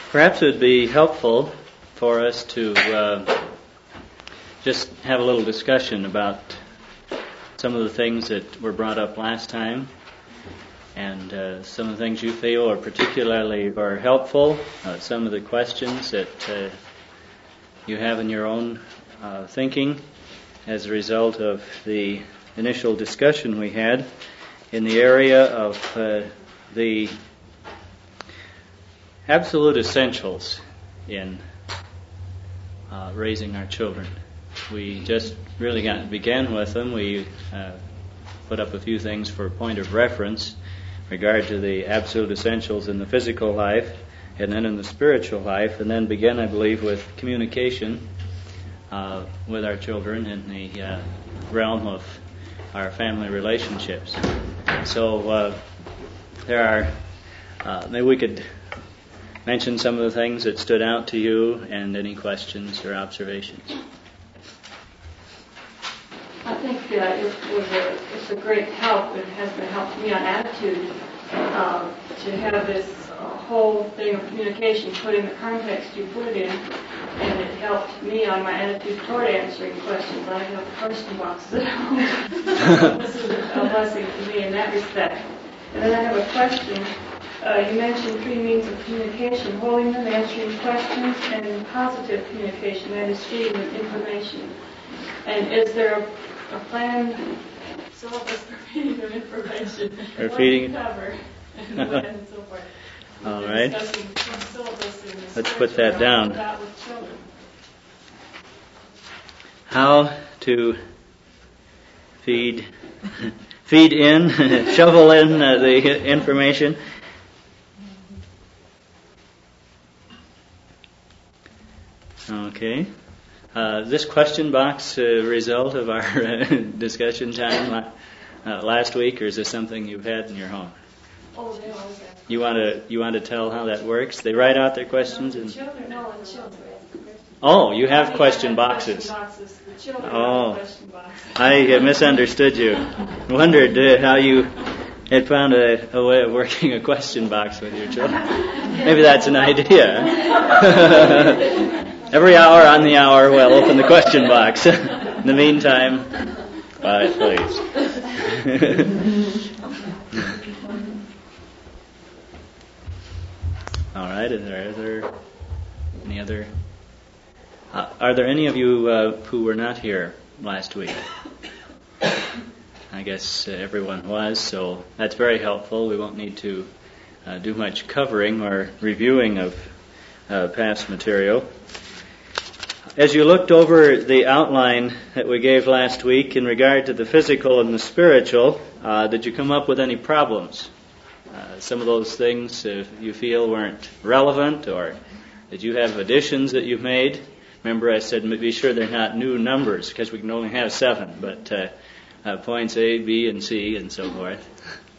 Perhaps it would be helpful for us to just have a little discussion about some of the things that were brought up last time, and some of the things you feel are particularly helpful, some of the questions that you have in your own thinking as a result of the initial discussion we had in the area of the absolute essentials in raising our children. We just really began with them. We put up a few things for a point of reference in regard to the absolute essentials in the physical life and then in the spiritual life, and then began, I believe, with communication with our children in the realm of our family relationships. So there are, maybe we could mention some of the things that stood out to you and any questions or observations. I think it's a great help. It has been help to me on attitude to have this whole thing of communication put in the context you put it in, and it helped me on my attitude toward answering questions. I have question boxes at home. This is a blessing to me in that respect. And then I have a question. You mentioned three means of communication: holding them, answering questions, and positive communication, that is feeding them information. And is there a planned syllabus for feeding them information? Or feeding cover and when and so forth. All right. Let's put that down. How to feed in, shovel in the information. Okay. This question box result of our discussion time last week, or is this something you've had in your home? Oh, they always ask. You want to tell how that works? They write out their questions and. Children. Oh, you have question boxes. The children have question boxes. I misunderstood you. Wondered how you had found a way of working a question box with your children. Maybe that's an idea. Every hour on the hour, we'll open the question box. In the meantime, quiet, please. All right. Are there any other? Are there any of you who were not here last week? I guess everyone was, so that's very helpful. We won't need to do much covering or reviewing of past material. As you looked over the outline that we gave last week in regard to the physical and the spiritual, did you come up with any problems? Some of those things you feel weren't relevant, or did you have additions that you've made? Remember I said be sure they're not new numbers, because we can only have 7, but points A, B, and C, and so forth.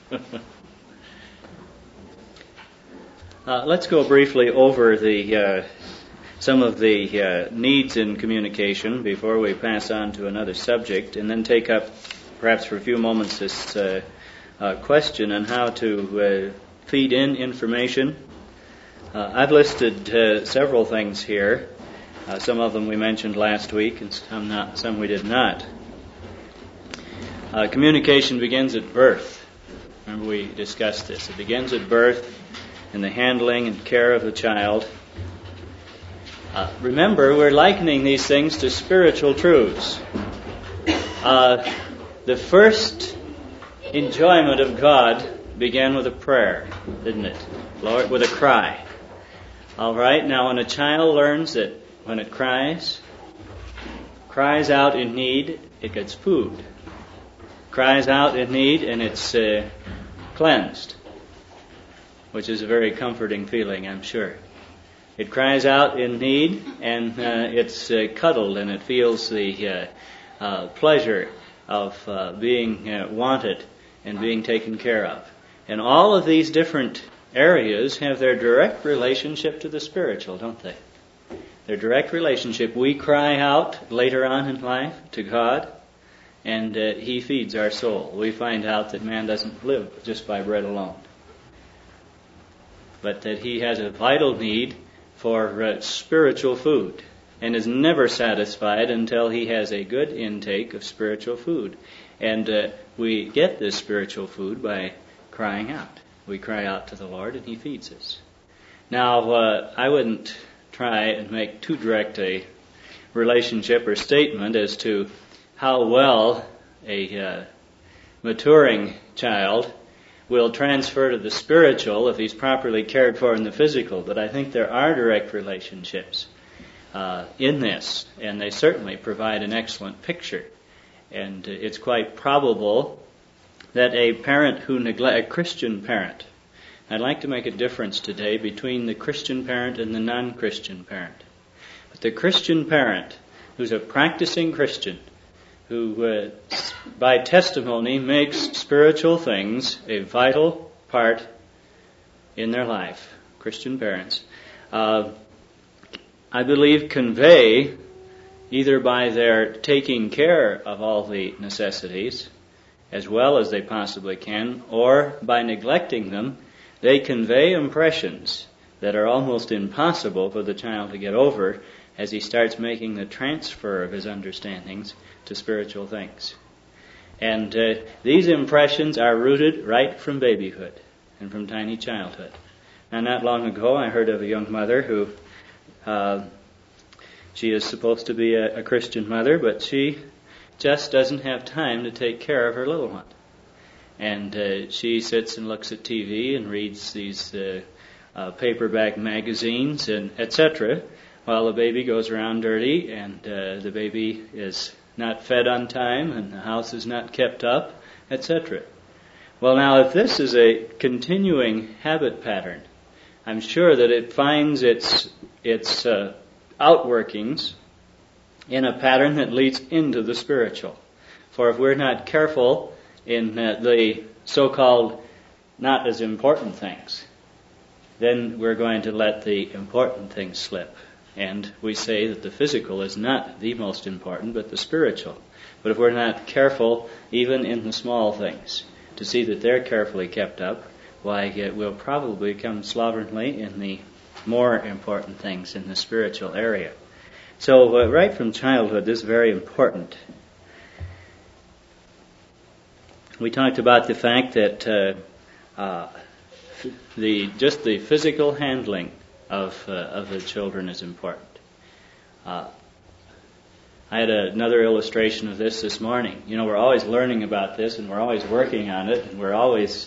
Let's go briefly over some of the needs in communication before we pass on to another subject, and then take up, perhaps for a few moments, this question on how to feed in information. I've listed several things here. Some of them we mentioned last week, and some we did not. Communication begins at birth. Remember we discussed this. It begins at birth in the handling and care of the child. Remember, we're likening these things to spiritual truths. The first enjoyment of God began with a prayer, didn't it? Lord, with a cry. All right, now when a child learns that when it cries out in need, it gets food. Cries out in need and it's cleansed, which is a very comforting feeling, I'm sure. It cries out in need and it's cuddled, and it feels the pleasure of being wanted and being taken care of. And all of these different areas have their direct relationship to the spiritual, don't they? Their direct relationship. We cry out later on in life to God, and He feeds our soul. We find out that man doesn't live just by bread alone, but that he has a vital need for spiritual food and is never satisfied until he has a good intake of spiritual food. And we get this spiritual food by crying out. We cry out to the Lord and He feeds us. Now, I wouldn't try and make too direct a relationship or statement as to how well a maturing child will transfer to the spiritual if he's properly cared for in the physical, but I think there are direct relationships in this, and they certainly provide an excellent picture. And it's quite probable that a parent who a Christian parent, I'd like to make a difference today between the Christian parent and the non-Christian parent. But the Christian parent, who's a practicing Christian, who by testimony makes spiritual things a vital part in their life, Christian parents, I believe convey, either by their taking care of all the necessities as well as they possibly can, or by neglecting them, they convey impressions that are almost impossible for the child to get over as he starts making the transfer of his understandings to spiritual things. And these impressions are rooted right from babyhood and from tiny childhood. Now, not long ago, I heard of a young mother who, she is supposed to be a Christian mother, but she just doesn't have time to take care of her little one. And she sits and looks at TV and reads these paperback magazines and etc., while the baby goes around dirty and the baby is not fed on time and the house is not kept up, etc. Well, now, if this is a continuing habit pattern, I'm sure that it finds its outworkings in a pattern that leads into the spiritual. For if we're not careful in the so-called not as important things, then we're going to let the important things slip. And we say that the physical is not the most important, but the spiritual. But if we're not careful, even in the small things, to see that they're carefully kept up, why, we'll probably come slovenly in the more important things in the spiritual area. So right from childhood, this is very important. We talked about the fact that the physical handling of the children is important. I had another illustration of this morning. You know, we're always learning about this, and we're always working on it, and we're always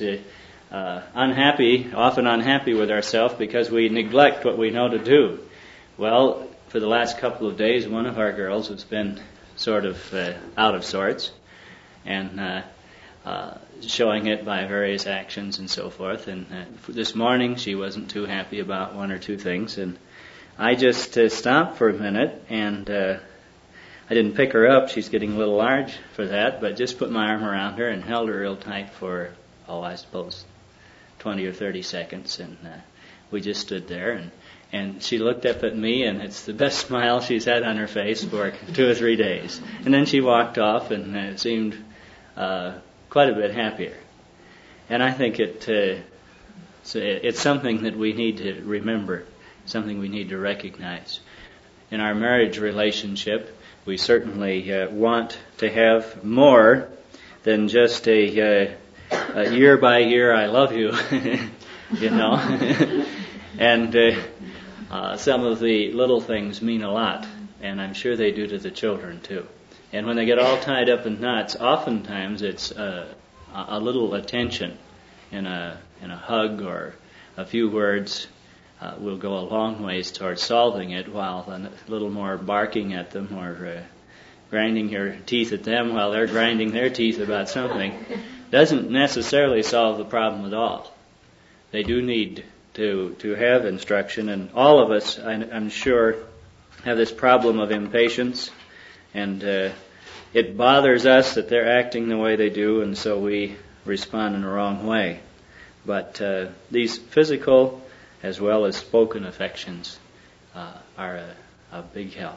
often unhappy with ourselves because we neglect what we know to do. Well, for the last couple of days, one of our girls has been sort of out of sorts, and showing it by various actions and so forth. And this morning, she wasn't too happy about one or two things, and I just stopped for a minute, and I didn't pick her up. She's getting a little large for that, but just put my arm around her and held her real tight for, I suppose, 20 or 30 seconds, and we just stood there, and she looked up at me, and it's the best smile she's had on her face for 2 or 3 days. And then she walked off and seemed quite a bit happier. And I think it's something that we need to remember, something we need to recognize. In our marriage relationship, we certainly want to have more than just a year by year I love you, you know. And some of the little things mean a lot, and I'm sure they do to the children too. And when they get all tied up in knots, oftentimes it's a little attention in a hug or a few words will go a long ways towards solving it, while a little more barking at them or grinding your teeth at them while they're grinding their teeth about something doesn't necessarily solve the problem at all. They do need to have instruction, and all of us, I'm sure, have this problem of impatience, and it bothers us that they're acting the way they do, and so we respond in the wrong way. But these physical as well as spoken affections are a big help.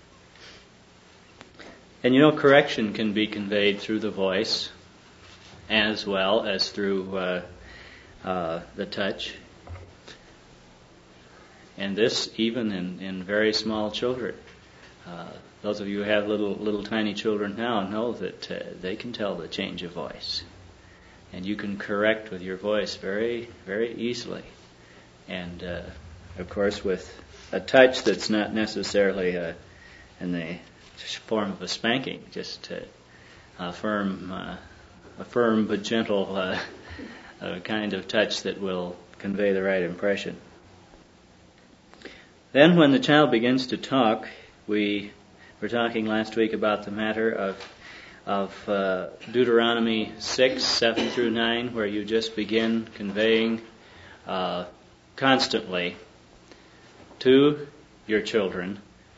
And you know, correction can be conveyed through the voice as well as through the touch. And this even in very small children. Those of you who have little tiny children now know that they can tell the change of voice. And you can correct with your voice very, very easily. And, of course, with a touch that's not necessarily in the form of a spanking, just a firm but gentle kind of touch that will convey the right impression. Then when the child begins to talk, we were talking last week about the matter of Deuteronomy 6, 7 through 9, where you just begin conveying constantly to your children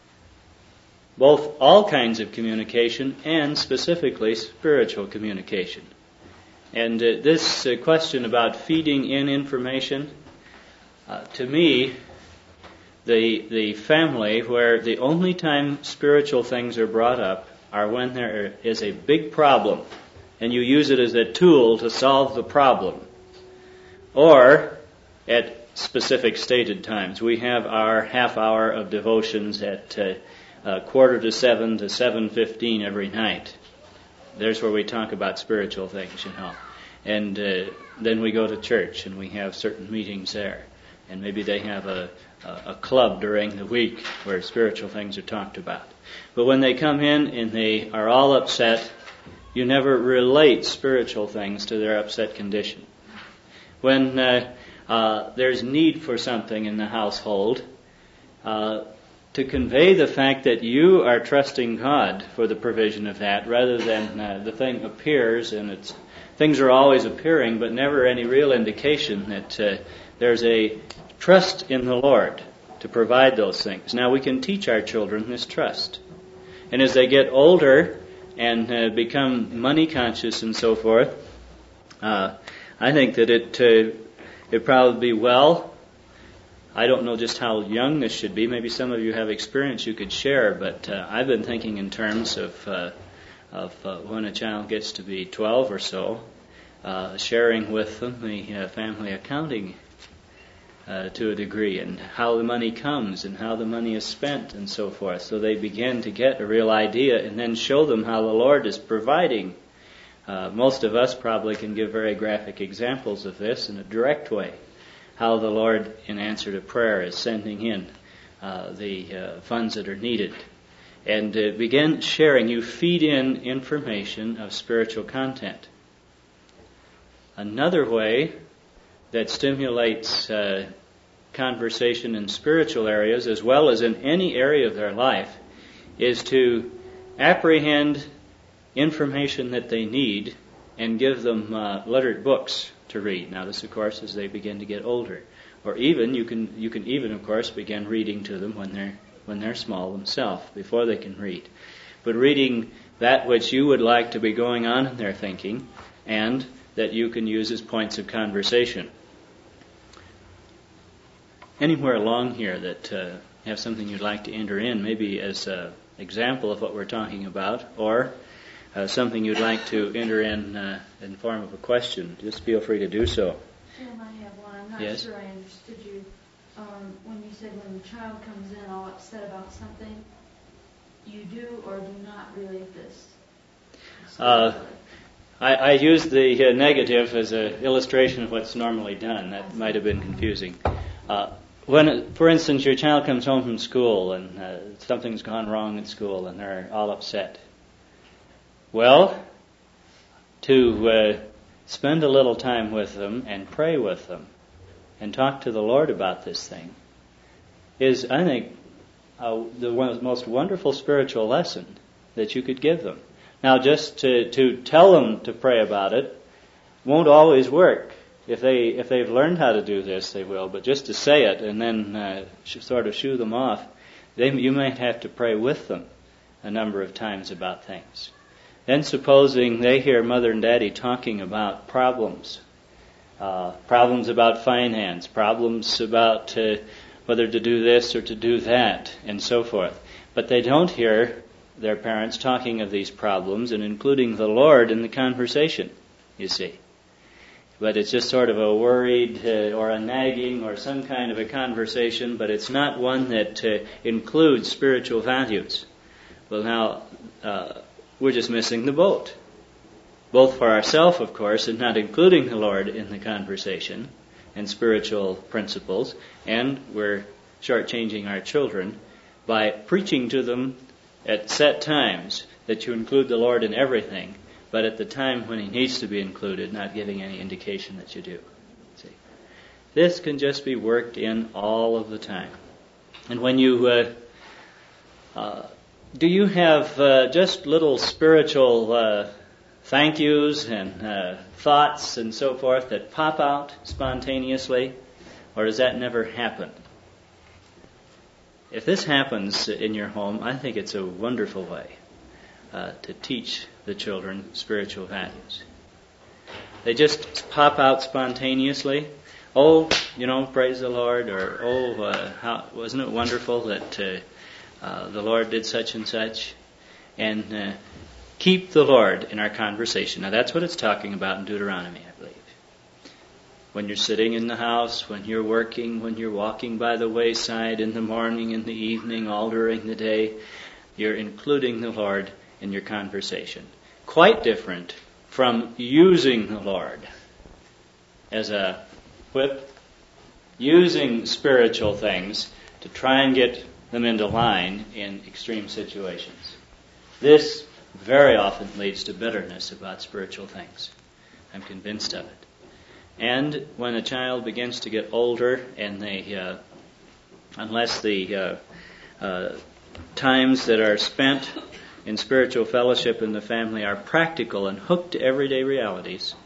both all kinds of communication and specifically spiritual communication. And this question about feeding in information, to me, the family where the only time spiritual things are brought up are when there is a big problem and you use it as a tool to solve the problem, or at specific stated times. We have our half hour of devotions at 6:45 to 7:15 every night. There's where we talk about spiritual things, And then we go to church and we have certain meetings there. And maybe they have a club during the week where spiritual things are talked about. But when they come in and they are all upset, you never relate spiritual things to their upset condition. When there's need for something in the household, to convey the fact that you are trusting God for the provision of that, rather than the thing appears and things are always appearing, but never any real indication that there's a trust in the Lord to provide those things. Now we can teach our children this trust. And as they get older and become money conscious and so forth, I think that it'd probably be well. I don't know just how young this should be. Maybe some of you have experience you could share, but I've been thinking in terms of when a child gets to be 12 or so, sharing with them the family accounting to a degree, and how the money comes and how the money is spent and so forth. So they begin to get a real idea, and then show them how the Lord is providing. Most of us probably can give very graphic examples of this in a direct way. How the Lord, in answer to prayer, is sending in the funds that are needed. And begin sharing. You feed in information of spiritual content. Another way that stimulates conversation in spiritual areas, as well as in any area of their life, is to apprehend information that they need and give them lettered books to read. Now this, of course, as they begin to get older. Or even, you can even, of course, begin reading to them when they're small themselves, before they can read. But reading that which you would like to be going on in their thinking, and that you can use as points of conversation. Anywhere along here that have something you'd like to enter in, maybe as an example of what we're talking about, or something you'd like to enter in form of a question, just feel free to do so. Jim, I have one. I'm not Yes? sure I understood you. When you said when the child comes in all upset about something, you do or do not relate this? I used the negative as an illustration of what's normally done. That might have been confusing. When, for instance, your child comes home from school and something's gone wrong at school and they're all upset. Well, to spend a little time with them and pray with them and talk to the Lord about this thing is, I think, the most wonderful spiritual lesson that you could give them. Now, just to tell them to pray about it won't always work. If they've learned how to do this, they will. But just to say it and then sort of shoo them off, you might have to pray with them a number of times about things. Then supposing they hear Mother and Daddy talking about problems about finance, problems about whether to do this or to do that, and so forth. But they don't hear their parents talking of these problems and including the Lord in the conversation, you see. But it's just sort of a worried or a nagging or some kind of a conversation, but it's not one that includes spiritual values. Well, now, we're just missing the boat. Both for ourselves, of course, and not including the Lord in the conversation and spiritual principles, and we're shortchanging our children by preaching to them at set times that you include the Lord in everything, but at the time when He needs to be included, not giving any indication that you do. See, this can just be worked in all of the time. And when you do you have just little spiritual thank yous and thoughts and so forth that pop out spontaneously, or does that never happen? If this happens in your home, I think it's a wonderful way to teach the children spiritual values. They just pop out spontaneously. Oh, praise the Lord, or how wasn't it wonderful that the Lord did such and such, and keep the Lord in our conversation. Now that's what it's talking about in Deuteronomy, I believe. When you're sitting in the house, when you're working, when you're walking by the wayside, in the morning, in the evening, all during the day, you're including the Lord in your conversation. Quite different from using the Lord as a whip, using spiritual things to try and get them into line in extreme situations. This very often leads to bitterness about spiritual things. I'm convinced of it. And when a child begins to get older, and they, unless the times that are spent in spiritual fellowship in the family are practical and hooked to everyday realities,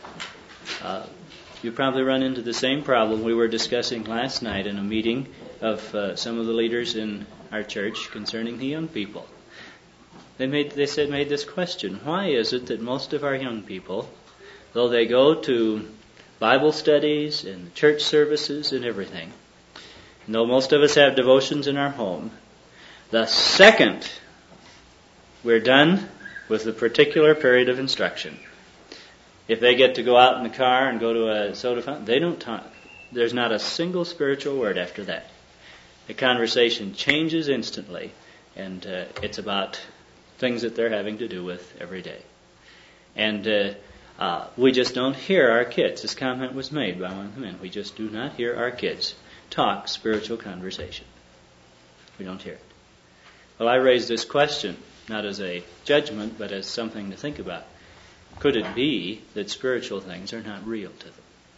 you probably run into the same problem we were discussing last night in a meeting of some of the leaders in our church concerning the young people. They made this question: why is it that most of our young people, though they go to Bible studies and church services and everything, and though most of us have devotions in our home, the second we're done with the particular period of instruction, if they get to go out in the car and go to a soda fountain, they don't talk. There's not a single spiritual word after that. The conversation changes instantly, and it's about things that they're having to do with every day. And we just don't hear our kids. This comment was made by one of the men. We just do not hear our kids talk spiritual conversation. We don't hear it. Well, I raised this question, not as a judgment, but as something to think about. Could it be that spiritual things are not real to them?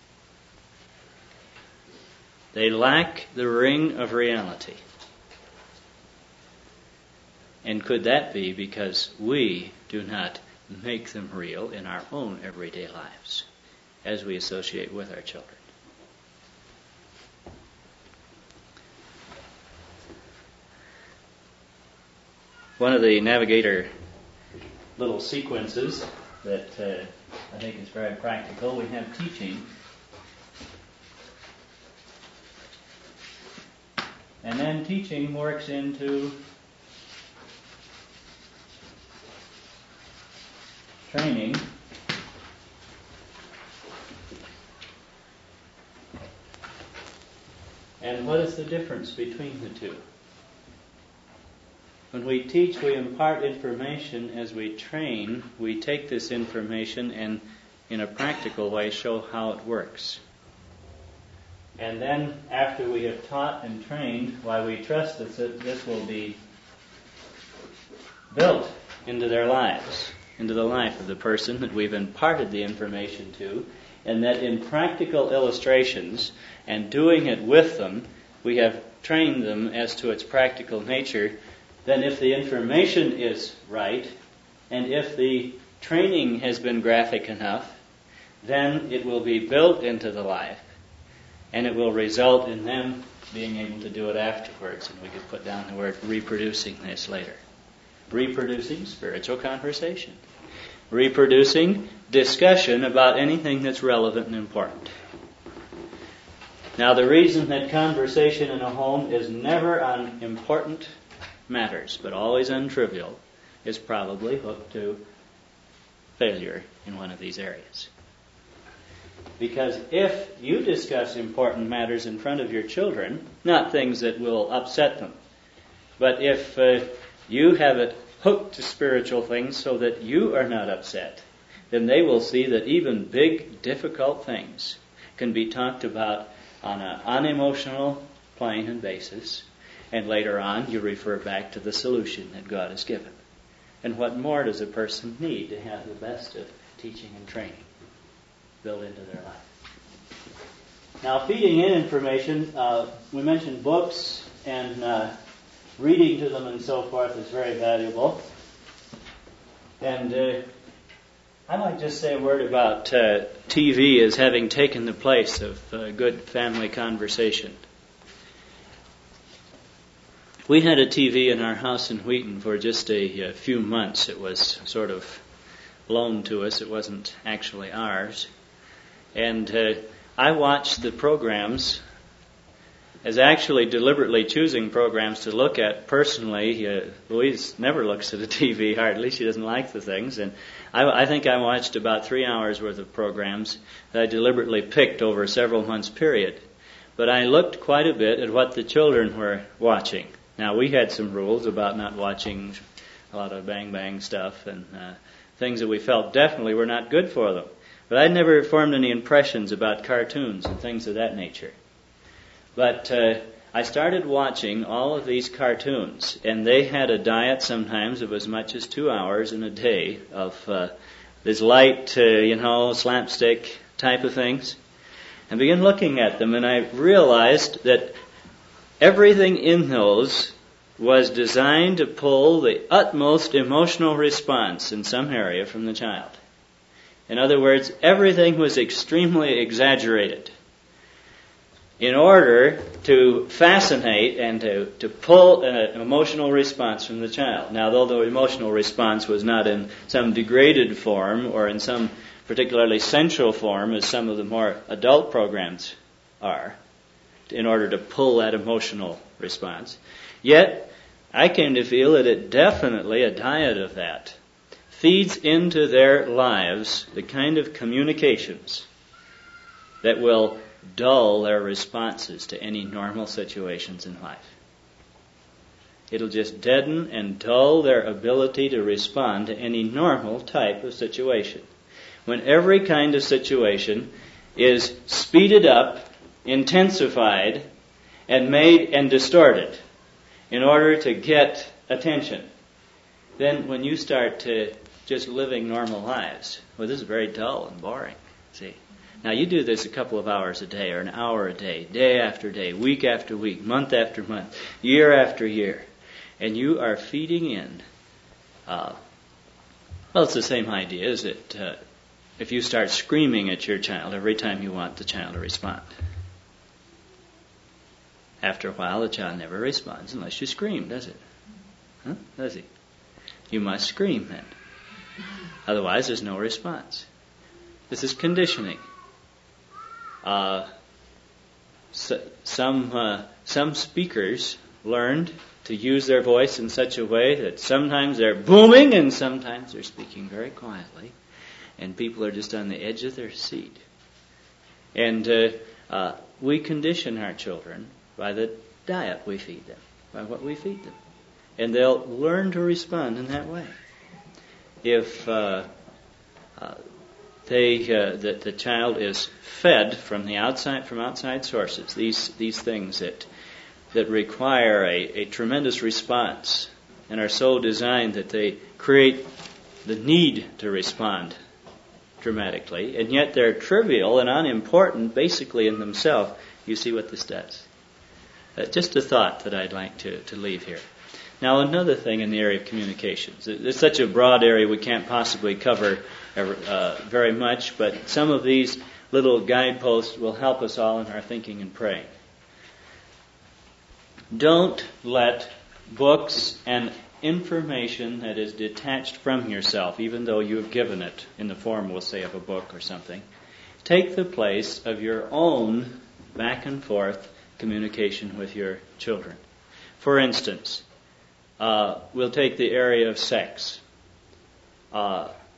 They lack the ring of reality. And could that be because we do not make them real in our own everyday lives as we associate with our children? One of the Navigator little sequences that I think is very practical, we have teaching. And then teaching works into training. And what is the difference between the two? When we teach, we impart information. As we train, we take this information and, in a practical way, show how it works. And then, after we have taught and trained, why we trust that this will be built into their lives, into the life of the person that we've imparted the information to, and that in practical illustrations and doing it with them, we have trained them as to its practical nature. Then if the information is right, and if the training has been graphic enough, then it will be built into the life, and it will result in them being able to do it afterwards. And we could put down the word reproducing this later. Reproducing spiritual conversation. Reproducing discussion about anything that's relevant and important. Now, the reason that conversation in a home is never on important matters, but always untrivial, is probably hooked to failure in one of these areas. Because if you discuss important matters in front of your children, not things that will upset them, but if you have it hooked to spiritual things so that you are not upset, then they will see that even big, difficult things can be talked about on an unemotional plane and basis, and later on you refer back to the solution that God has given. And what more does a person need to have the best of teaching and training built into their life? Now, feeding in information, we mentioned books, and reading to them and so forth is very valuable. And I might just say a word about TV as having taken the place of good family conversation. We had a TV in our house in Wheaton for just a few months. It was sort of loaned to us. It wasn't actually ours. And I watched the programs as actually deliberately choosing programs to look at personally. Louise never looks at a TV hardly. She doesn't like the things. And I think I watched about 3 hours worth of programs that I deliberately picked over a several months period. But I looked quite a bit at what the children were watching. Now, we had some rules about not watching a lot of bang-bang stuff and things that we felt definitely were not good for them. But I'd never formed any impressions about cartoons and things of that nature. But I started watching all of these cartoons, and they had a diet sometimes of as much as 2 hours in a day of this light, slapstick type of things. And began looking at them, and I realized that everything in those was designed to pull the utmost emotional response in some area from the child. In other words, everything was extremely exaggerated in order to fascinate and to pull an emotional response from the child. Now, though the emotional response was not in some degraded form or in some particularly sensual form as some of the more adult programs are, in order to pull that emotional response, yet I came to feel that it definitely, a diet of that, feeds into their lives the kind of communications that will dull their responses to any normal situations in life. It'll just deaden and dull their ability to respond to any normal type of situation. When every kind of situation is speeded up, intensified, and made and distorted in order to get attention, then when you start to just living normal lives, well, this is very dull and boring, see. Now, you do this a couple of hours a day or an hour a day, day after day, week after week, month after month, year after year, and you are feeding in. It's the same idea, is it? If you start screaming at your child every time you want the child to respond. After a while, the child never responds unless you scream, does it? Huh? Does he? You must scream then. Otherwise, there's no response. This is conditioning. Some speakers learned to use their voice in such a way that sometimes they're booming and sometimes they're speaking very quietly, and people are just on the edge of their seat. And we condition our children by the diet we feed them, by what we feed them. And they'll learn to respond in that way. If the child is fed from the outside, from outside sources, these things that require a tremendous response and are so designed that they create the need to respond dramatically, and yet they're trivial and unimportant basically in themselves, you see what this does. Just a thought that I'd like to leave here. Now, another thing in the area of communications. It's such a broad area we can't possibly cover very much, but some of these little guideposts will help us all in our thinking and praying. Don't let books and information that is detached from yourself, even though you have given it in the form, we'll say, of a book or something, take the place of your own back and forth communication with your children. For instance, we'll take the area of sex.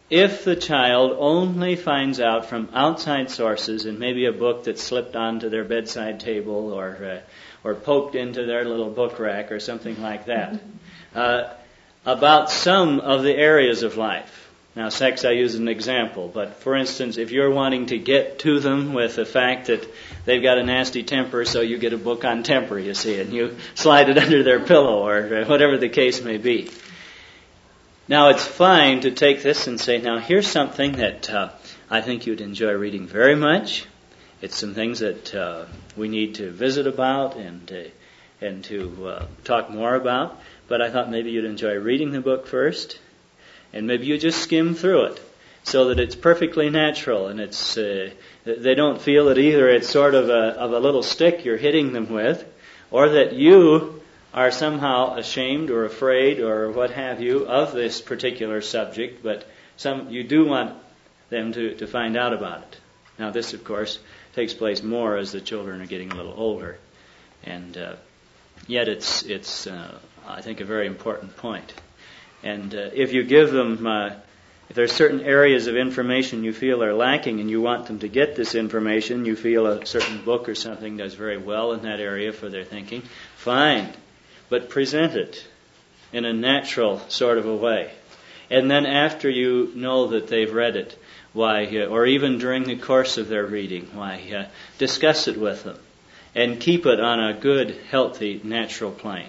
if the child only finds out from outside sources, and maybe a book that slipped onto their bedside table or poked into their little book rack or something like that, about some of the areas of life. Now, sex I use as an example, but for instance, if you're wanting to get to them with the fact that they've got a nasty temper, so you get a book on temper, you see, and you slide it under their pillow or whatever the case may be. Now, it's fine to take this and say, now, here's something that I think you'd enjoy reading very much. It's some things that we need to visit about and to talk more about, but I thought maybe you'd enjoy reading the book first. And maybe you just skim through it so that it's perfectly natural and it's they don't feel that either it's sort of a little stick you're hitting them with, or that you are somehow ashamed or afraid or what have you of this particular subject, but you do want them to find out about it. Now this, of course, takes place more as the children are getting a little older, and yet it's I think a very important point. And if you give them, if there's certain areas of information you feel are lacking and you want them to get this information, you feel a certain book or something does very well in that area for their thinking, fine. But present it in a natural sort of a way. And then after you know that they've read it, or even during the course of their reading, discuss it with them and keep it on a good, healthy, natural plane.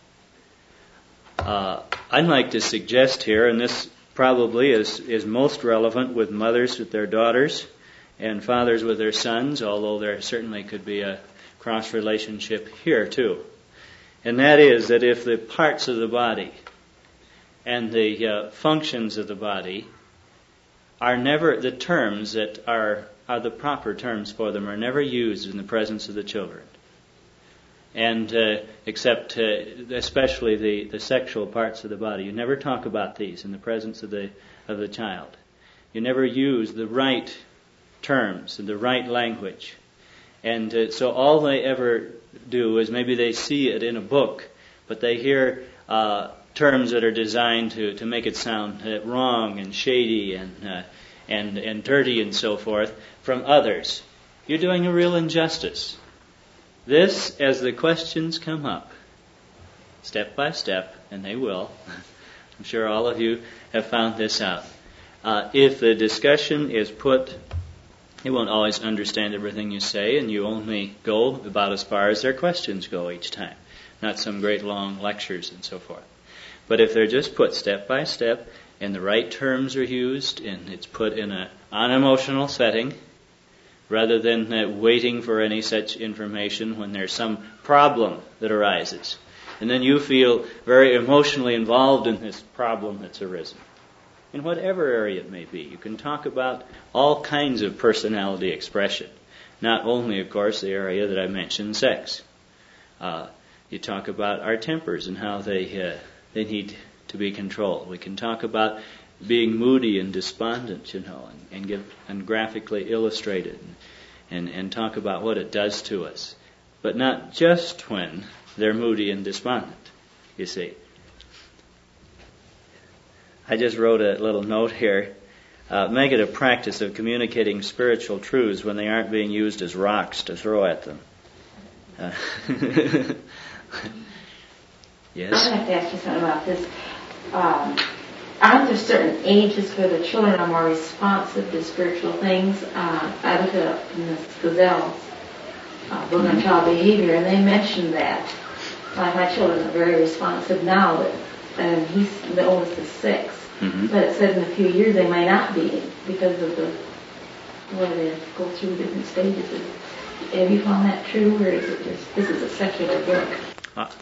I'd like to suggest here, and this probably is most relevant with mothers with their daughters and fathers with their sons, although there certainly could be a cross relationship here too. And that is that if the parts of the body and the functions of the body are never, the terms that are the proper terms for them are never used in the presence of the children. And except especially the sexual parts of the body. You never talk about these in the presence of the child. You never use the right terms and the right language. And so all they ever do is maybe they see it in a book, but they hear terms that are designed to make it sound wrong and shady and dirty and so forth from others. You're doing a real injustice. This, as the questions come up, step by step, and they will, I'm sure all of you have found this out. If the discussion is put, they won't always understand everything you say, and you only go about as far as their questions go each time, not some great long lectures and so forth. But if they're just put step by step, and the right terms are used, and it's put in an unemotional setting, rather than waiting for any such information when there's some problem that arises. And then you feel very emotionally involved in this problem that's arisen. In whatever area it may be, you can talk about all kinds of personality expression. Not only, of course, the area that I mentioned, sex. You talk about our tempers and how they need to be controlled. We can talk about being moody and despondent, and graphically illustrate it and talk about what it does to us. But not just when they're moody and despondent, you see. I just wrote a little note here. Make it a practice of communicating spiritual truths when they aren't being used as rocks to throw at them. Yes? I'd like to ask you something about this. Aren't there certain ages where the children are more responsive to spiritual things? I looked it up in this Gazelle's book on child behavior, and they mentioned that. Like my children are very responsive now, and he's the oldest is 6. Mm-hmm. But it said in a few years they might not be because of the way they go through different stages. Have you found that true, or is it just this is a secular book?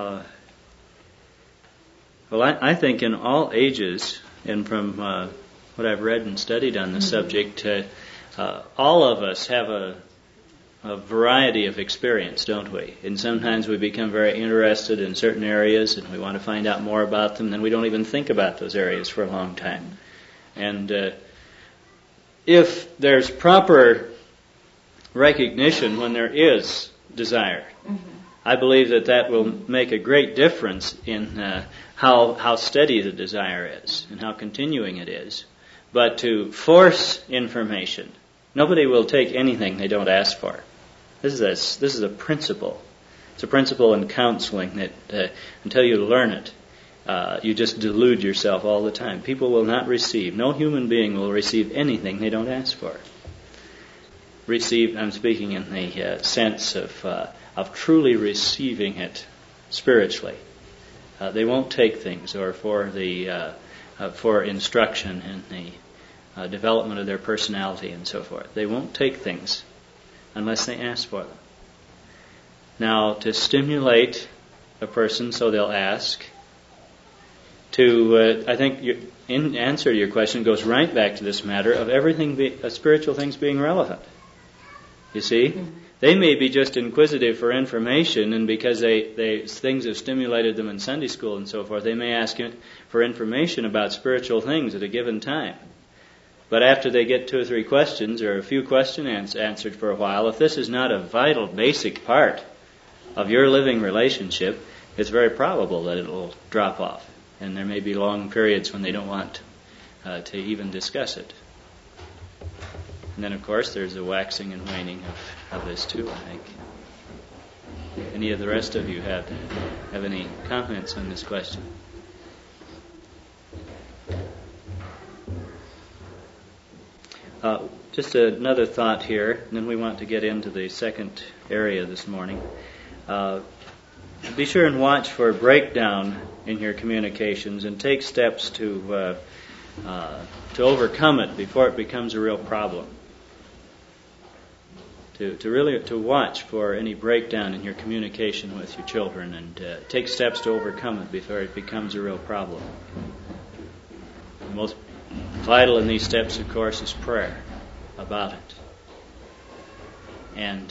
Well, I think in all ages, and from what I've read and studied on the subject, all of us have a variety of experience, don't we? And sometimes we become very interested in certain areas and we want to find out more about them, then we don't even think about those areas for a long time. And if there's proper recognition when there is desire, I believe that will make a great difference in how steady the desire is and how continuing it is. But to force information, nobody will take anything they don't ask for. This is a principle. It's a principle in counseling that until you learn it, you just delude yourself all the time. People will not receive. No human being will receive anything they don't ask for. Receive, I'm speaking in the sense of truly receiving it spiritually. They won't take things or for instruction in the development of their personality and so forth. They won't take things unless they ask for them. Now, to stimulate a person so they'll ask, I think in answer to your question goes right back to this matter of everything, spiritual things being relevant. You see? Mm-hmm. They may be just inquisitive for information, and because things have stimulated them in Sunday school and so forth, they may ask for information about spiritual things at a given time. But after they get 2 or 3 questions, or a few questions answered for a while, if this is not a vital, basic part of your living relationship, it's very probable that it will drop off. And there may be long periods when they don't want to even discuss it. And then, of course, there's a waxing and waning of this too, I think. Any of the rest of you have any comments on this question? Just another thought here, and then we want to get into the second area this morning. Be sure and watch for breakdown in your communications and take steps to overcome it before it becomes a real problem. To watch for any breakdown in your communication with your children and take steps to overcome it before it becomes a real problem. The most vital in these steps, of course, is prayer about it. And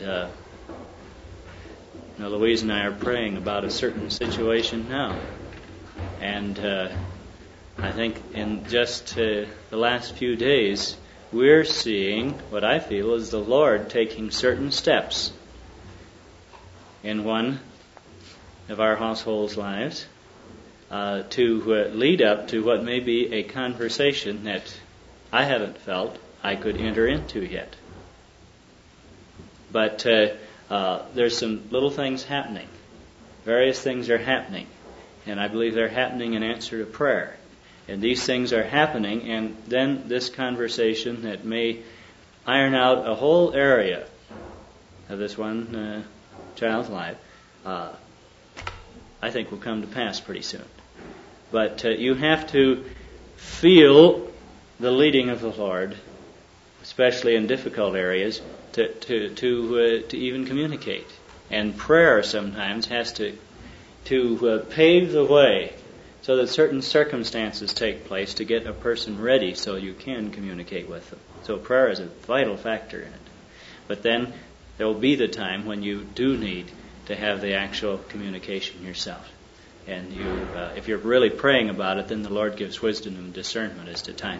Louise and I are praying about a certain situation now. And I think in just the last few days, we're seeing what I feel is the Lord taking certain steps in one of our household's lives to lead up to what may be a conversation that I haven't felt I could enter into yet. But there's some little things happening. Various things are happening. And I believe they're happening in answer to prayer. And these things are happening, and then this conversation that may iron out a whole area of this one child's life, I think will come to pass pretty soon. But you have to feel the leading of the Lord, especially in difficult areas, to even communicate. And prayer sometimes has to pave the way so that certain circumstances take place to get a person ready so you can communicate with them. So prayer is a vital factor in it. But then there will be the time when you do need to have the actual communication yourself. And if you're really praying about it, then the Lord gives wisdom and discernment as to timing.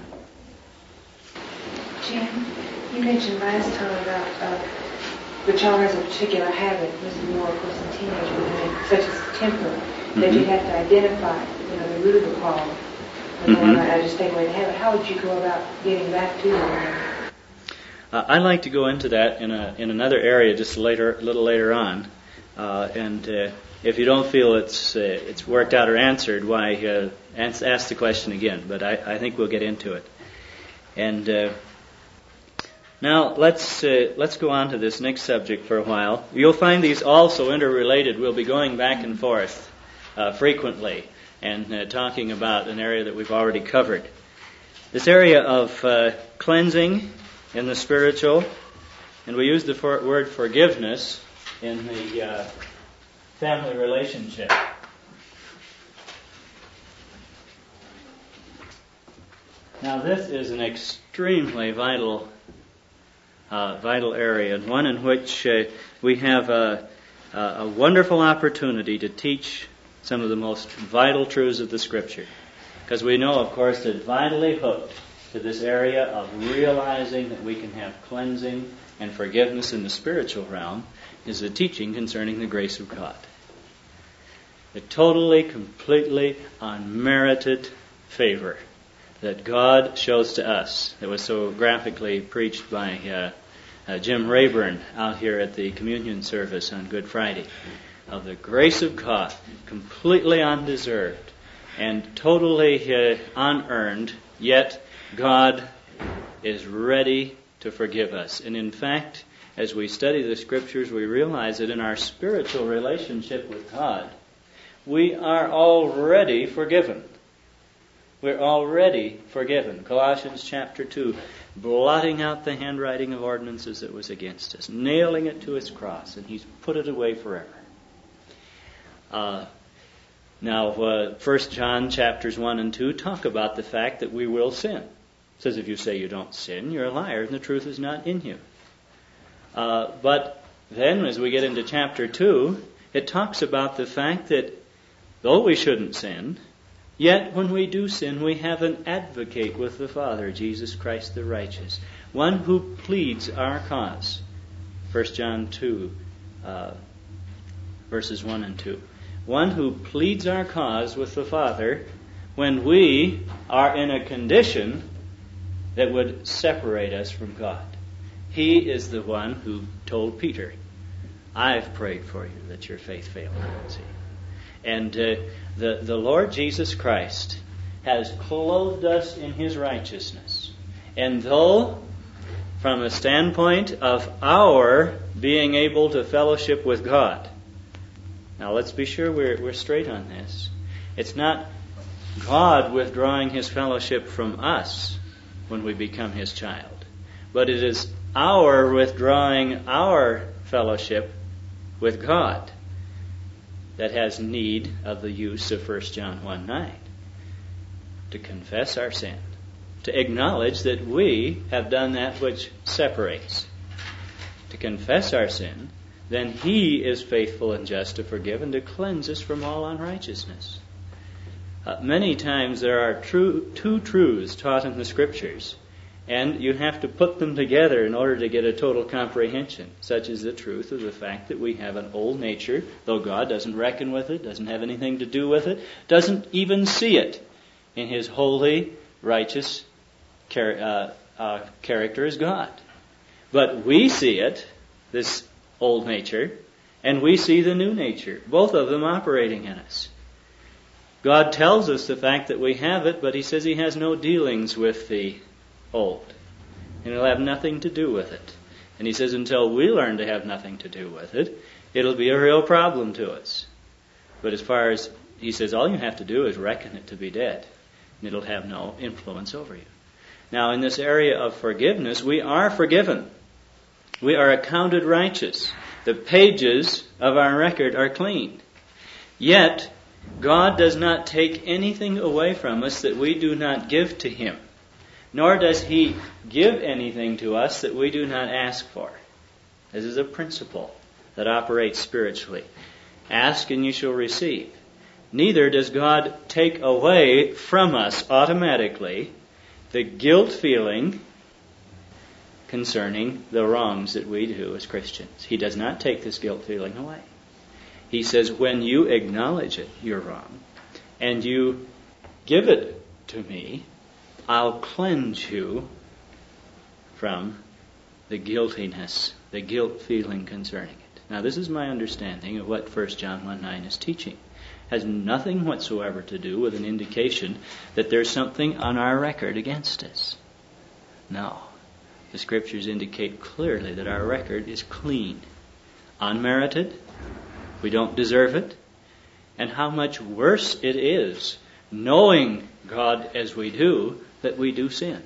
Jim, you mentioned last time about the child has a particular habit, this is more, of course, in teenagers, such as temper, that you have to identify, the root of the problem. And I just take away the habit. How would you go about getting back to them? I'd like to go into that in another area just a little later on. And if you don't feel it's worked out or answered, why ask the question again. But I think we'll get into it. And now let's go on to this next subject for a while. You'll find these also interrelated. We'll be going back and forth frequently and talking about an area that we've already covered. This area of cleansing in the spiritual, and we use the word forgiveness in the family relationship. Now this is an extremely vital area, and one in which we have a wonderful opportunity to teach some of the most vital truths of the Scripture. Because we know, of course, that vitally hooked to this area of realizing that we can have cleansing and forgiveness in the spiritual realm is the teaching concerning the grace of God. The totally, completely unmerited favor that God shows to us, that was so graphically preached by Jim Rayburn out here at the communion service on Good Friday, of the grace of God, completely undeserved and totally unearned, yet God is ready to forgive us. And in fact, as we study the Scriptures, we realize that in our spiritual relationship with God, we are already forgiven. We're already forgiven. Colossians chapter 2, blotting out the handwriting of ordinances that was against us, nailing it to His cross, and He's put it away forever. Now, 1 John chapters 1 and 2 talk about the fact that we will sin. It says if you say you don't sin, you're a liar and the truth is not in you. But then as we get into chapter 2, it talks about the fact that though we shouldn't sin, yet when we do sin, we have an advocate with the Father, Jesus Christ the righteous, one who pleads our cause. 1 John 2, verses 1 and 2. One who pleads our cause with the Father when we are in a condition that would separate us from God. He is the one who told Peter, I've prayed for you that your faith fail not. See? And the Lord Jesus Christ has clothed us in His righteousness. And though, from a standpoint of our being able to fellowship with God, now let's be sure we're straight on this. It's not God withdrawing His fellowship from us when we become His child, but it is our withdrawing our fellowship with God that has need of the use of 1 John 1:9. To confess our sin, to acknowledge that we have done that which separates. To confess our sin, then He is faithful and just to forgive and to cleanse us from all unrighteousness. Many times there are two truths taught in the Scriptures, and you have to put them together in order to get a total comprehension, such as the truth of the fact that we have an old nature, though God doesn't reckon with it, doesn't have anything to do with it, doesn't even see it in His holy, righteous character as God. But we see it, this old nature, and we see the new nature, both of them operating in us. God tells us the fact that we have it, but He says He has no dealings with the old. And He'll have nothing to do with it. And He says until we learn to have nothing to do with it, it'll be a real problem to us. But as far as He says, all you have to do is reckon it to be dead, and it'll have no influence over you. Now, in this area of forgiveness, we are forgiven. We are accounted righteous. The pages of our record are clean. Yet, God does not take anything away from us that we do not give to Him. Nor does He give anything to us that we do not ask for. This is a principle that operates spiritually. Ask and you shall receive. Neither does God take away from us automatically the guilt feeling concerning the wrongs that we do as Christians. He does not take this guilt feeling away. He says, when you acknowledge it, you're wrong, and you give it to me, I'll cleanse you from the guiltiness, the guilt feeling concerning it. Now, this is my understanding of what 1 John 1:9 is teaching. It has nothing whatsoever to do with an indication that there's something on our record against us. No. The Scriptures indicate clearly that our record is clean, unmerited. We don't deserve it. And how much worse it is, knowing God as we do, that we do sin.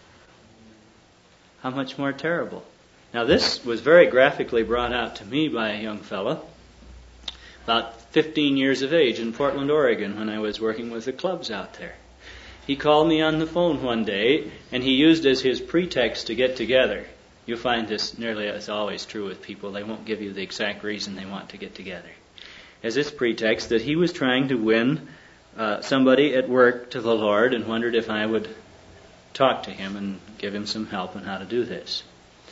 How much more terrible. Now, this was very graphically brought out to me by a young fellow, about 15 years of age, in Portland, Oregon, when I was working with the clubs out there. He called me on the phone one day, and he used as his pretext to get together. You'll find this nearly as always true with people. They won't give you the exact reason they want to get together. As this pretext that he was trying to win somebody at work to the Lord and wondered if I would talk to him and give him some help on how to do this.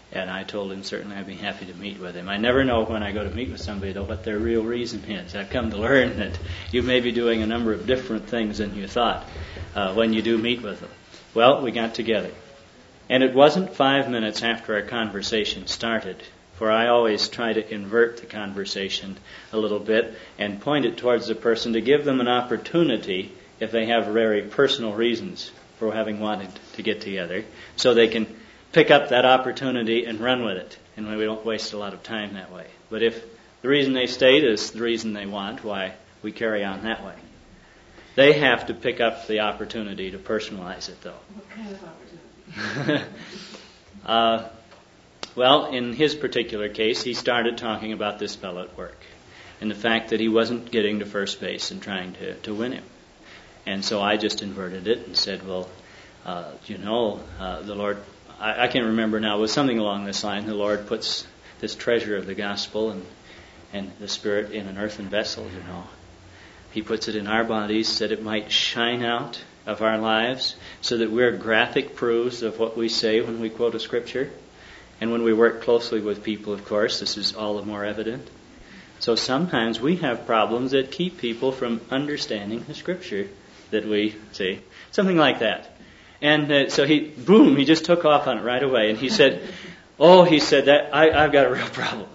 And I told him certainly I'd be happy to meet with him. I never know when I go to meet with somebody, though, what their real reason is. I've come to learn that you may be doing a number of different things than you thought when you do meet with them. Well, we got together. And it wasn't 5 minutes after our conversation started, for I always try to invert the conversation a little bit and point it towards the person to give them an opportunity, if they have very personal reasons for having wanted to get together, so they can pick up that opportunity and run with it. And we don't waste a lot of time that way. But if the reason they stayed is the reason they want, why, we carry on that way. They have to pick up the opportunity to personalize it, though. What kind of opportunity? Well, in his particular case, he started talking about this fellow at work and the fact that he wasn't getting to first base and trying to win him. And so I just inverted it and said, well, the Lord, I can't remember now, it was something along this line. The Lord puts this treasure of the gospel and the Spirit in an earthen vessel, He puts it in our bodies that it might shine out of our lives so that we're graphic proofs of what we say when we quote a scripture. And when we work closely with people, of course, this is all the more evident. So sometimes we have problems that keep people from understanding the scripture that we see. Something like that. And so he just took off on it right away. And he said, that I've got a real problem.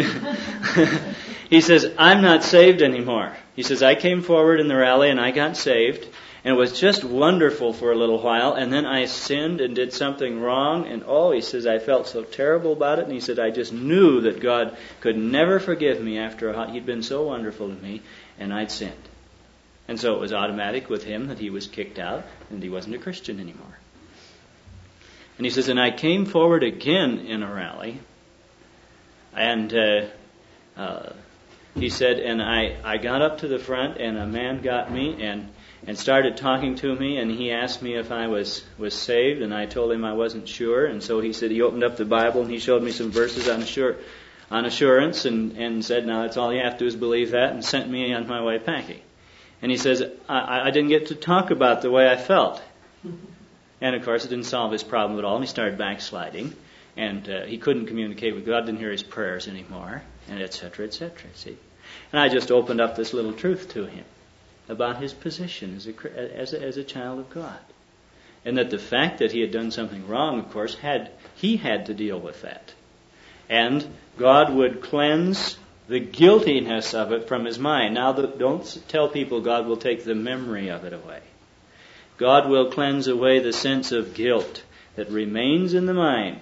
He says, I'm not saved anymore. He says, I came forward in the rally and I got saved. And it was just wonderful for a little while. And then I sinned and did something wrong. And he says, I felt so terrible about it. And he said, I just knew that God could never forgive me after He'd been so wonderful to me. And I'd sinned. And so it was automatic with him that he was kicked out and he wasn't a Christian anymore. And he says, and I came forward again in a rally. And he said, and I got up to the front and a man got me and started talking to me, and he asked me if I was saved, and I told him I wasn't sure. And so he said he opened up the Bible and he showed me some verses on assurance and said, now that's all you have to do is believe that, and sent me on my way packing. And he says, I didn't get to talk about the way I felt. And of course it didn't solve his problem at all, and he started backsliding, and he couldn't communicate with God, didn't hear his prayers anymore, and et cetera, see. And I just opened up this little truth to him about his position as a child of God. And that the fact that he had done something wrong, of course, he had to deal with that. And God would cleanse the guiltiness of it from his mind. Now, don't tell people God will take the memory of it away. God will cleanse away the sense of guilt that remains in the mind.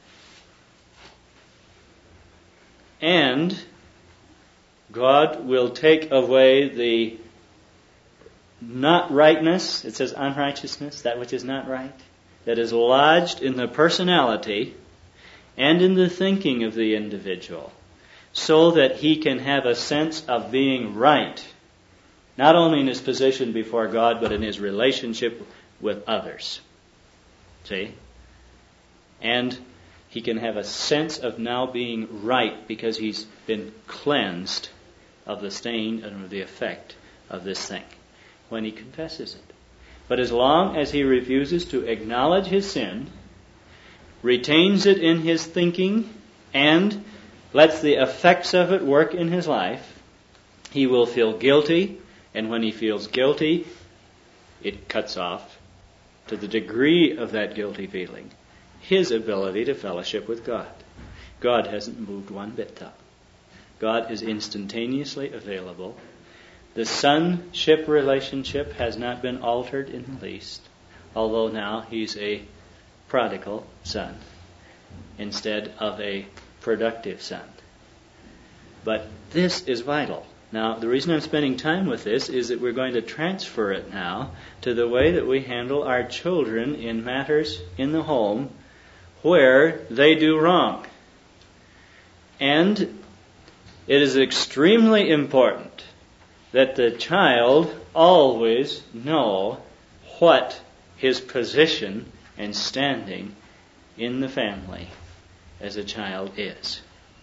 And God will take away the not rightness, it says unrighteousness, that which is not right, that is lodged in the personality and in the thinking of the individual, so that he can have a sense of being right, not only in his position before God, but in his relationship with others. See? And he can have a sense of now being right because he's been cleansed of the stain and of the effect of this thing when he confesses it. But as long as he refuses to acknowledge his sin, retains it in his thinking, and lets the effects of it work in his life, he will feel guilty, and when he feels guilty, it cuts off, to the degree of that guilty feeling, his ability to fellowship with God. God hasn't moved one bit though. God is instantaneously available. The sonship relationship has not been altered in the least, although now he's a prodigal son instead of a productive son. But this is vital. Now, the reason I'm spending time with this is that we're going to transfer it now to the way that we handle our children in matters in the home where they do wrong. And it is extremely important that the child always know what his position and standing in the family as a child is.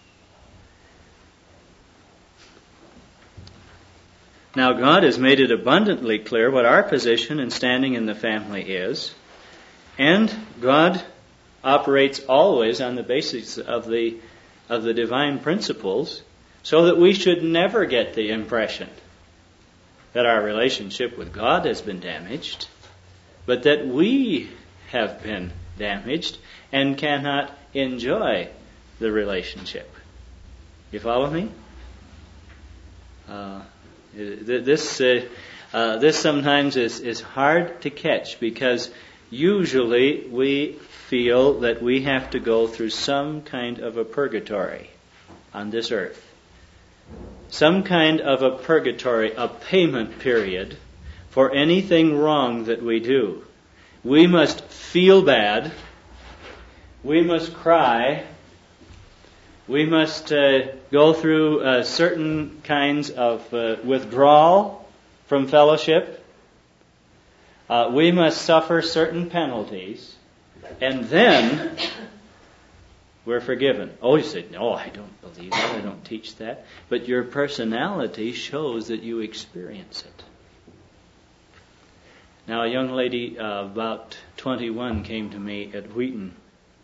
Now, God has made it abundantly clear what our position and standing in the family is, and God operates always on the basis of the divine principles, so that we should never get the impression that our relationship with God has been damaged, but that we have been damaged and cannot enjoy the relationship. You follow me? This sometimes is hard to catch, because usually we feel that we have to go through some kind of a purgatory on this earth. Some kind of a purgatory, a payment period for anything wrong that we do. We must feel bad. We must cry. We must go through certain kinds of withdrawal from fellowship. We must suffer certain penalties. And then we're forgiven. Oh, you say, no, I don't believe that. I don't teach that. But your personality shows that you experience it. Now, a young lady about 21 came to me at Wheaton.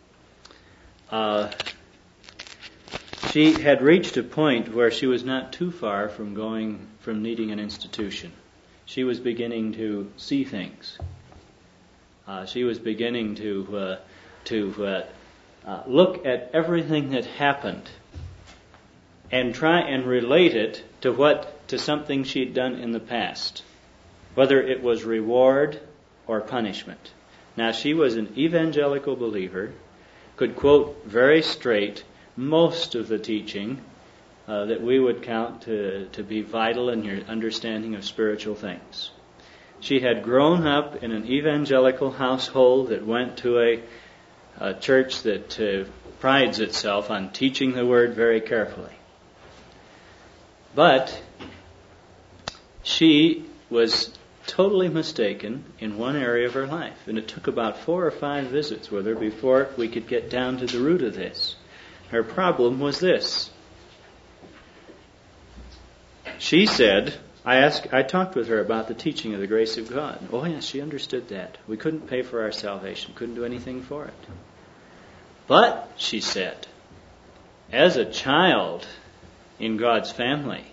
She had reached a point where she was not too far from needing an institution. She was beginning to see things. She was beginning to look at everything that happened and try and relate it to something she'd done in the past, whether it was reward or punishment. Now, she was an evangelical believer, could quote very straight most of the teaching that we would count to be vital in your understanding of spiritual things. She had grown up in an evangelical household that went to a church that prides itself on teaching the Word very carefully. But she was totally mistaken in one area of her life, and it took about 4 or 5 visits with her before we could get down to the root of this. Her problem was this. She said, I talked with her about the teaching of the grace of God. Oh yes, she understood that. We couldn't pay for our salvation, couldn't do anything for it. But, she said, as a child in God's family,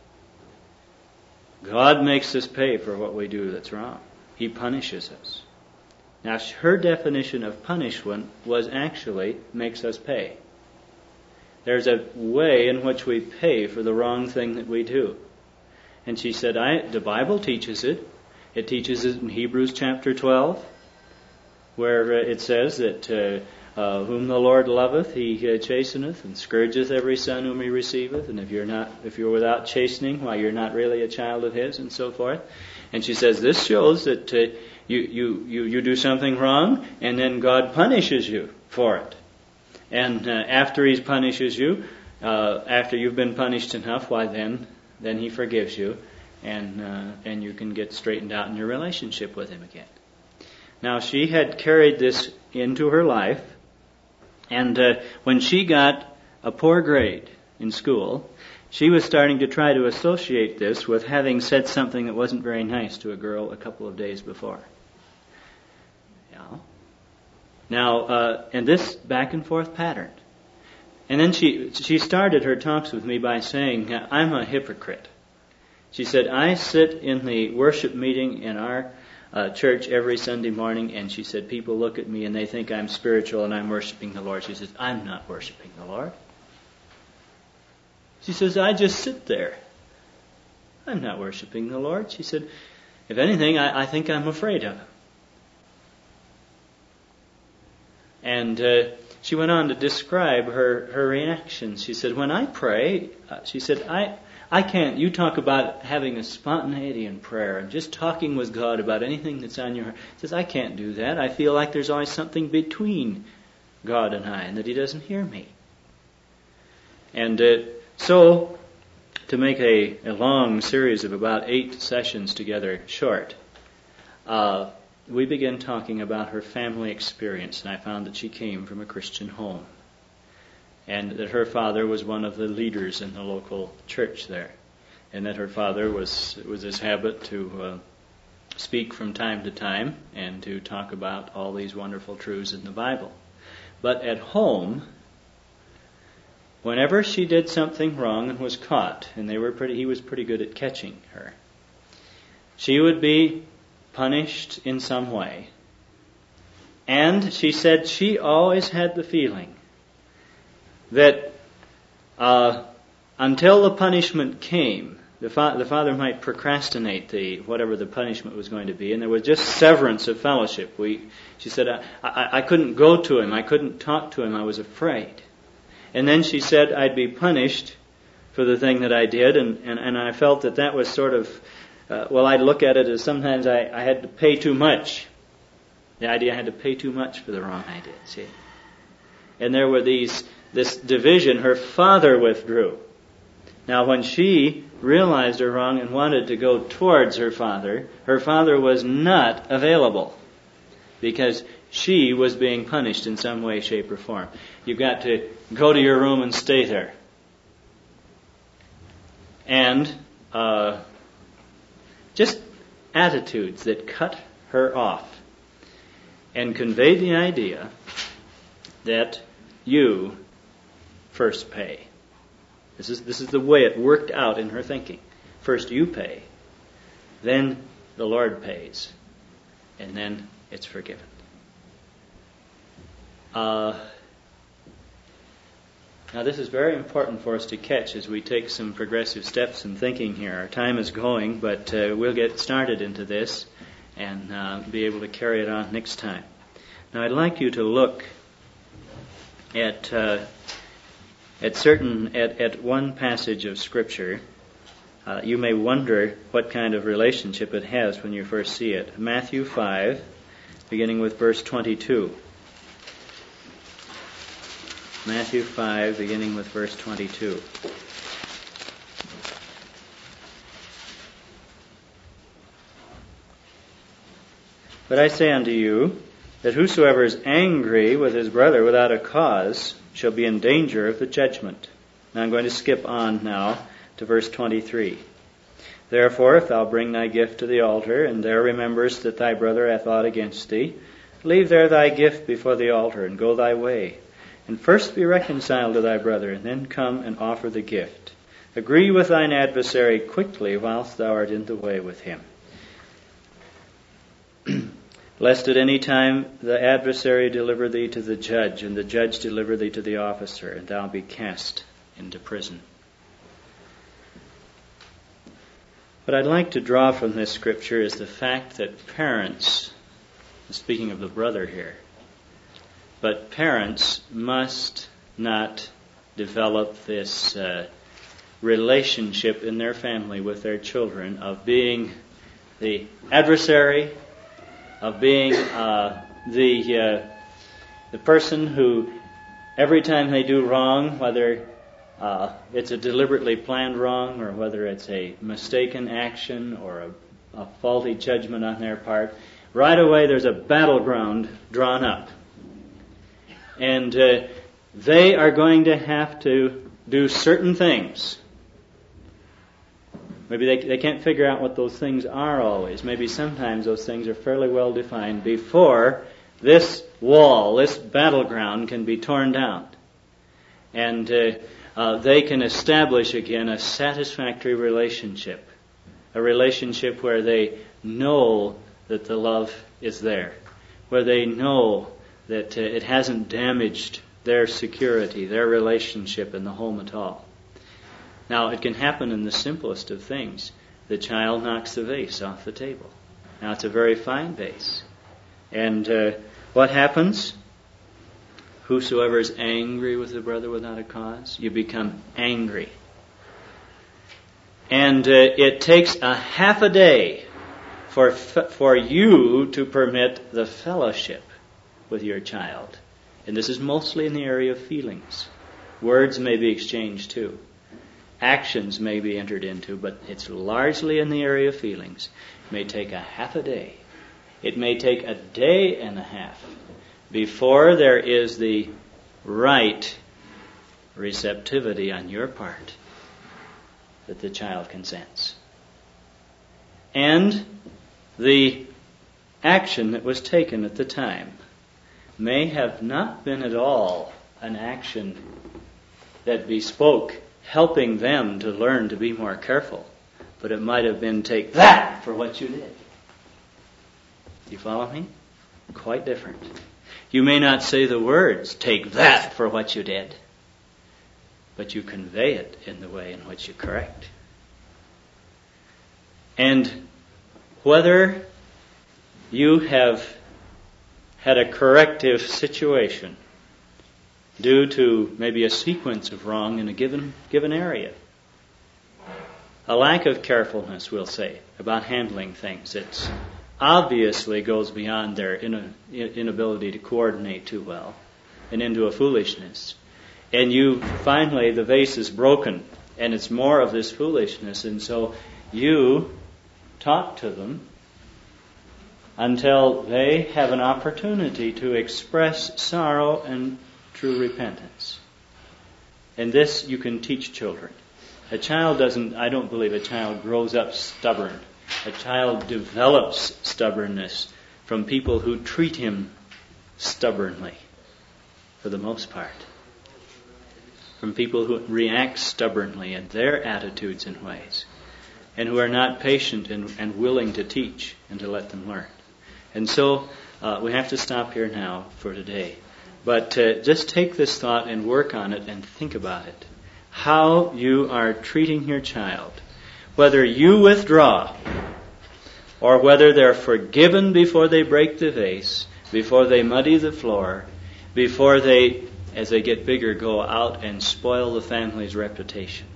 God makes us pay for what we do that's wrong. He punishes us. Now, her definition of punishment was actually makes us pay. There's a way in which we pay for the wrong thing that we do. And she said, the Bible teaches it. It teaches it in Hebrews chapter 12, where it says that whom the Lord loveth, He chasteneth, and scourgeth every son whom He receiveth. And if you're without chastening, why, you're not really a child of His, and so forth. And she says this shows that you do something wrong, and then God punishes you for it. And after He punishes you, after you've been punished enough, why then He forgives you, and you can get straightened out in your relationship with Him again. Now, she had carried this into her life, and when she got a poor grade in school, she was starting to try to associate this with having said something that wasn't very nice to a girl a couple of days before. Now, and this back and forth pattern. And then she started her talks with me by saying, I'm a hypocrite. She said, I sit in the worship meeting in our church every Sunday morning, and she said, people look at me and they think I'm spiritual and I'm worshiping the Lord. She says, I'm not worshiping the Lord. She says, I just sit there. I'm not worshiping the Lord. She said, if anything, I think I'm afraid of Him. And she went on to describe her reactions. She said, when I pray, she said, I can't, you talk about having a spontaneity in prayer and just talking with God about anything that's on your heart. She says, I can't do that. I feel like there's always something between God and I, and that He doesn't hear me. And so, to make a long series of about 8 sessions together short, we began talking about her family experience, and I found that she came from a Christian home, and that her father was one of the leaders in the local church there, and that her father it was his habit to speak from time to time and to talk about all these wonderful truths in the Bible. But at home, whenever she did something wrong and was caught, and he was pretty good at catching her, she would be punished in some way. And she said she always had the feeling that until the punishment came, the father might procrastinate whatever the punishment was going to be, and there was just severance of fellowship. She said, I couldn't go to him, I couldn't talk to him, I was afraid. And then she said I'd be punished for the thing that I did, and I felt that was sort of, I'd look at it as sometimes I had to pay too much. The idea I had to pay too much for the wrong I did, see. And there were this division. Her father withdrew. Now when she realized her wrong and wanted to go towards her father was not available because she was being punished in some way, shape, or form. You've got to go to your room and stay there. And just attitudes that cut her off and conveyed the idea that you first pay. This is the way it worked out in her thinking. First you pay, then the Lord pays, and then it's forgiven. Now this is very important for us to catch as we take some progressive steps in thinking here. Our time is going, but we'll get started into this and be able to carry it on next time. Now I'd like you to look at one passage of Scripture. You may wonder what kind of relationship it has when you first see it. Matthew 5, beginning with verse 22. Matthew 5, beginning with verse 22. But I say unto you, that whosoever is angry with his brother without a cause shall be in danger of the judgment. Now I'm going to skip on now to verse 23. Therefore, if thou bring thy gift to the altar, and there rememberest that thy brother hath aught against thee, leave there thy gift before the altar, and go thy way. And first be reconciled to thy brother, and then come and offer the gift. Agree with thine adversary quickly whilst thou art in the way with him. Lest at any time the adversary deliver thee to the judge, and the judge deliver thee to the officer, and thou be cast into prison. What I'd like to draw from this scripture is the fact that parents, speaking of the brother here, but parents must not develop this relationship in their family with their children of being the adversary, of being the person who, every time they do wrong, whether it's a deliberately planned wrong or whether it's a mistaken action or a faulty judgment on their part, right away there's a battleground drawn up. And they are going to have to do certain things. Maybe they can't figure out what those things are always. Maybe sometimes those things are fairly well defined before this wall, this battleground can be torn down. And they can establish again a satisfactory relationship. A relationship where they know that the love is there. Where they know that it hasn't damaged their security, their relationship in the home at all. Now, it can happen in the simplest of things. The child knocks the vase off the table. Now, it's a very fine vase. And what happens? Whosoever is angry with a brother without a cause, you become angry. And it takes a half a day for you to permit the fellowship with your child. And this is mostly in the area of feelings. Words may be exchanged too. Actions may be entered into, but it's largely in the area of feelings. It may take a half a day. It may take a day and a half before there is the right receptivity on your part that the child can sense. And the action that was taken at the time may have not been at all an action that bespoke helping them to learn to be more careful, but it might have been, take that for what you did. You follow me? Quite different. You may not say the words, take that for what you did, but you convey it in the way in which you correct. And whether you have had a corrective situation due to maybe a sequence of wrong in a given area, a lack of carefulness, we'll say, about handling things, it obviously goes beyond their inability to coordinate too well and into a foolishness. And you finally, the vase is broken, and it's more of this foolishness, and so you talk to them until they have an opportunity to express sorrow and true repentance. And this you can teach children. A child I don't believe a child grows up stubborn. A child develops stubbornness from people who treat him stubbornly, for the most part. From people who react stubbornly in their attitudes and ways, and who are not patient and willing to teach and to let them learn. And so we have to stop here now for today. But just take this thought and work on it and think about it. How you are treating your child. Whether you withdraw or whether they're forgiven before they break the vase, before they muddy the floor, before they, as they get bigger, go out and spoil the family's reputation.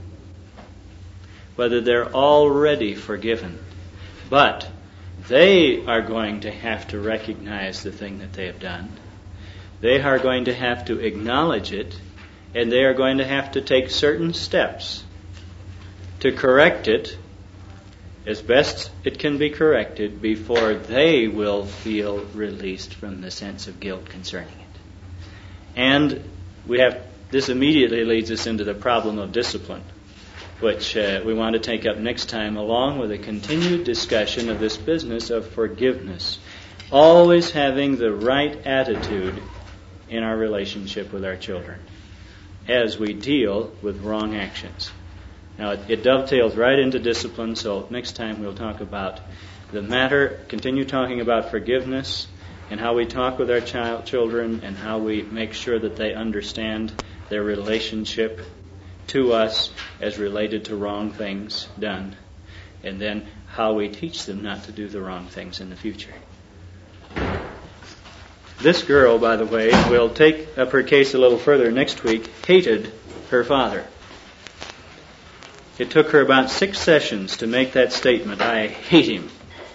Whether they're already forgiven, but they are going to have to recognize the thing that they have done. They are going to have to acknowledge it, and they are going to have to take certain steps to correct it as best it can be corrected before they will feel released from the sense of guilt concerning it. And this immediately leads us into the problem of discipline, which we want to take up next time, along with a continued discussion of this business of forgiveness. Always having the right attitude in our relationship with our children as we deal with wrong actions. Now, it dovetails right into discipline, so next time we'll talk about the matter, continue talking about forgiveness and how we talk with our children and how we make sure that they understand their relationship to us as related to wrong things done, and then how we teach them not to do the wrong things in the future. This girl, by the way, will take up her case a little further next week, hated her father. It took her about 6 sessions to make that statement, I hate him.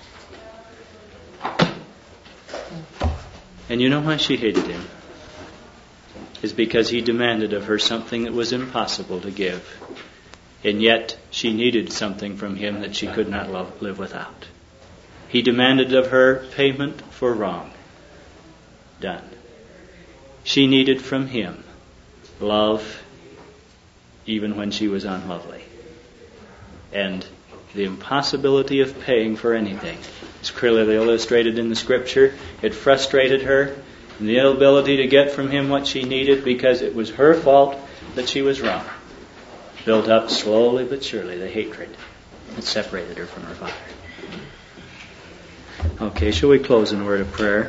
And you know why she hated him? Is because he demanded of her something that was impossible to give. And yet she needed something from him that she could not live without. He demanded of her payment for wrong done. She needed from him love even when she was unlovely. And the impossibility of paying for anything is clearly illustrated in the Scripture. It frustrated her, and the inability to get from him what she needed because it was her fault that she was wrong. Built up slowly but surely the hatred that separated her from her father. Okay, shall we close in a word of prayer?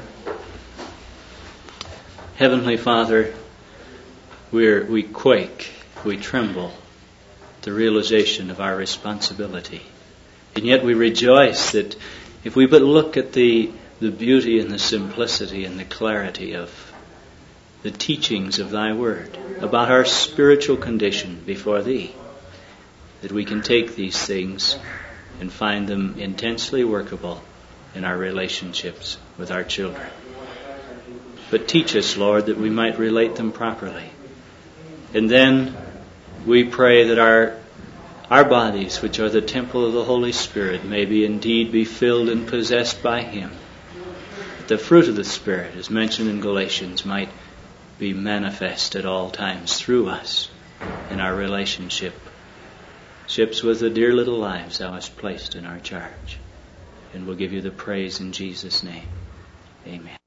Heavenly Father, we quake, we tremble at the realization of our responsibility. And yet we rejoice that if we but look at the beauty and the simplicity and the clarity of the teachings of Thy Word about our spiritual condition before Thee, that we can take these things and find them intensely workable in our relationships with our children. But teach us, Lord, that we might relate them properly. And then we pray that our bodies, which are the temple of the Holy Spirit, may indeed be filled and possessed by Him. That the fruit of the Spirit, as mentioned in Galatians, might be manifest at all times through us in our relationships with the dear little lives Thou hast placed in our charge. And we'll give You the praise in Jesus' name. Amen.